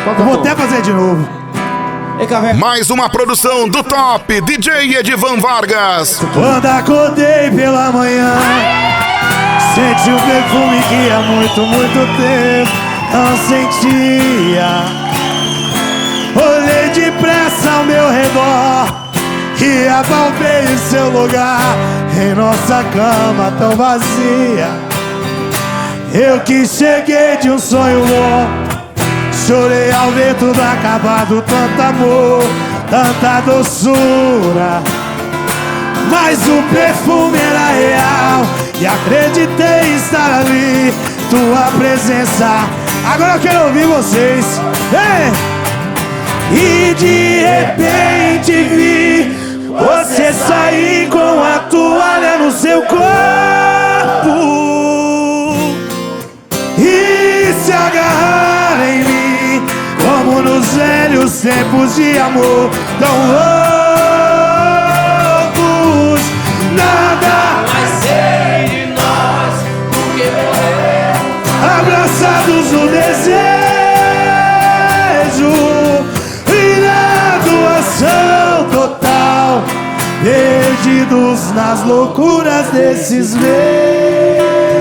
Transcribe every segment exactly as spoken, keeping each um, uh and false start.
Eu vou até fazer de novo. Mais uma produção do Top D J Edivan Vargas. Quando acordei pela manhã, senti um perfume que há muito, muito tempo não sentia. Olhei depressa ao meu redor e apalpei o seu lugar em nossa cama tão vazia. Eu que cheguei de um sonho bom, chorei ao ver tudo acabado, tanto amor, tanta doçura. Mas o perfume era real e acreditei estar ali, tua presença. Agora eu quero ouvir vocês. Ei! E de repente vi você sair com a toalha no seu corpo e se agarrar em mim, como nos velhos tempos de amor tão loucos. Nada mais sei de nós do que morrer, abraçados no desejo e na doação total, perdidos nas loucuras desses meses.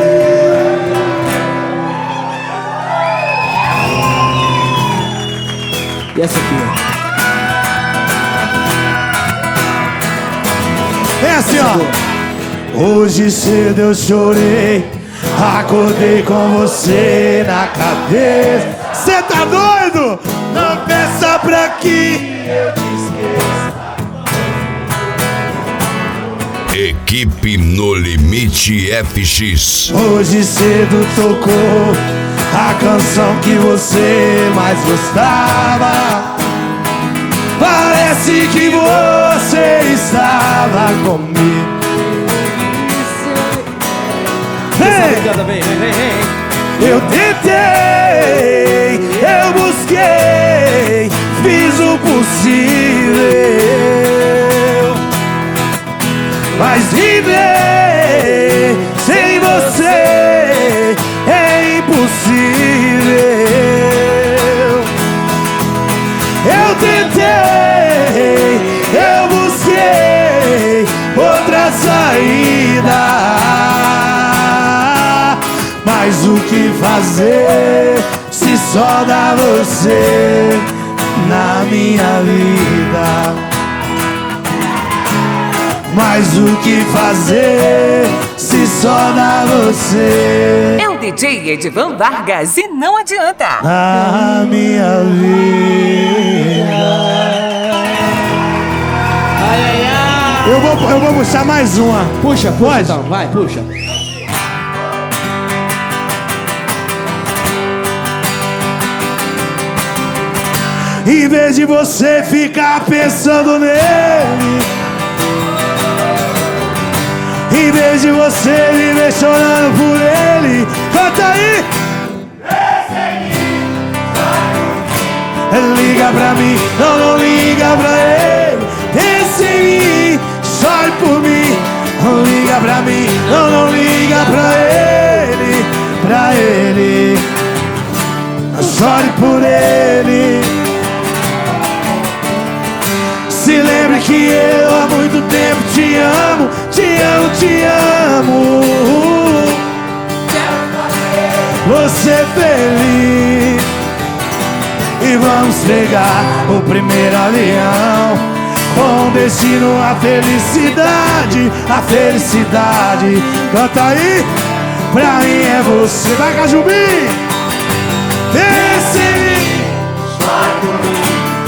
E essa aqui, ó. É assim, ó. Hoje cedo eu chorei, acordei com você na cabeça. Cê tá doido? Não peça pra que eu te esqueça. Equipe No Limite F X. Hoje cedo tocou a canção que você mais gostava. Parece que você estava comigo. Hey! vem, vem, vem, vem. Eu tentei, eu busquei, fiz o possível, mas viver sem você é impossível. Eu tentei, eu busquei outra saída, mas o que fazer se só dá você na minha vida? Mas o que fazer se só dá você? É o D J Edivan Vargas e não adianta. Na minha vida. Ai, ai, ai. Eu vou, eu vou puxar mais uma. Puxa, puxa Pode? então, vai, puxa. Em vez de você ficar pensando nele, em vez de você viver chorando por ele, canta aí! Liga pra mim, não, não liga pra ele. Pense em mim, chore por mim. Não liga pra mim, não, não liga pra ele. Pra ele, chore por ele. Se lembre que eu há muito tempo te amo, te amo, te amo. Você feliz. E vamos pegar o primeiro avião com destino à felicidade, a felicidade. Canta aí, pra mim é você. Vai, Cajubim! Pense em mim, chore por mim.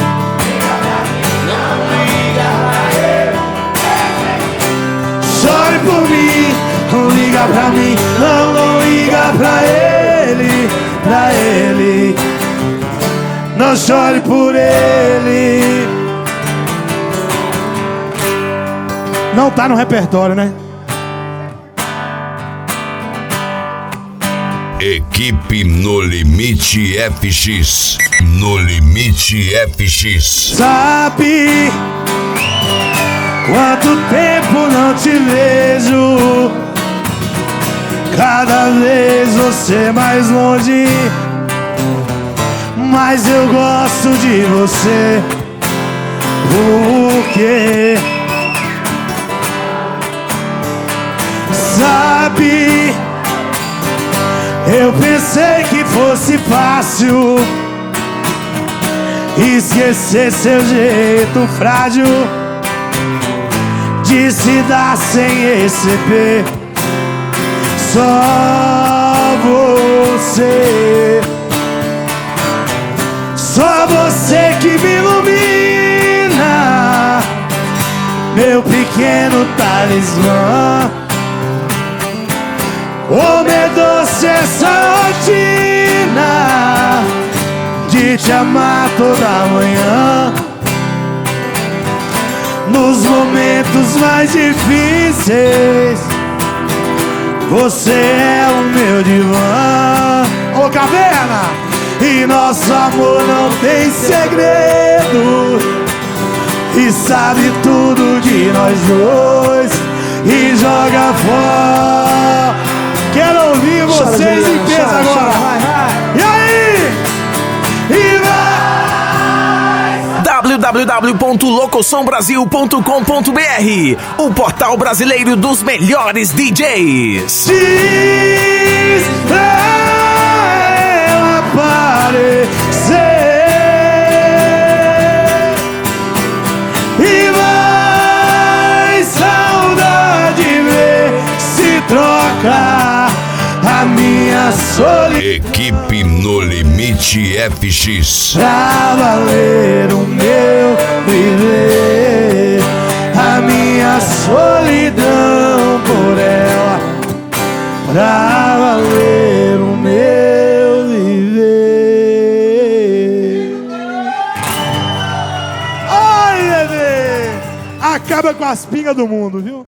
Chore por mim, não liga pra mim, não, não liga pra ele, pra ele. Não chore por ele. Não tá no repertório, né? Equipe No Limite F X. No Limite F X. Sabe quanto tempo não te vejo? Cada vez você mais longe. mas eu gosto de você. Porque sabe, eu pensei que fosse fácil esquecer seu jeito frágil de se dar sem receber. Só você, só você que me ilumina, meu pequeno talismã. Como é doce essa rotina de te amar toda manhã. Nos momentos mais difíceis, você é o meu divã. Ô caverna! E nosso amor não tem segredo, e sabe tudo de nós dois, e joga fora. Quero ouvir vocês em peso agora. Vai, vai. E aí? E vai! w w w ponto locoção brasil ponto com ponto b r, o portal brasileiro dos melhores D Js. Diz pra ela aparecer e vai saudade ver se troca a minha solidão Equipe No Limite F X. pra valer o meu viver, a minha solidão por ela, pra valer o meu viver. Ai, bebê! Acaba com as pingas do mundo, viu?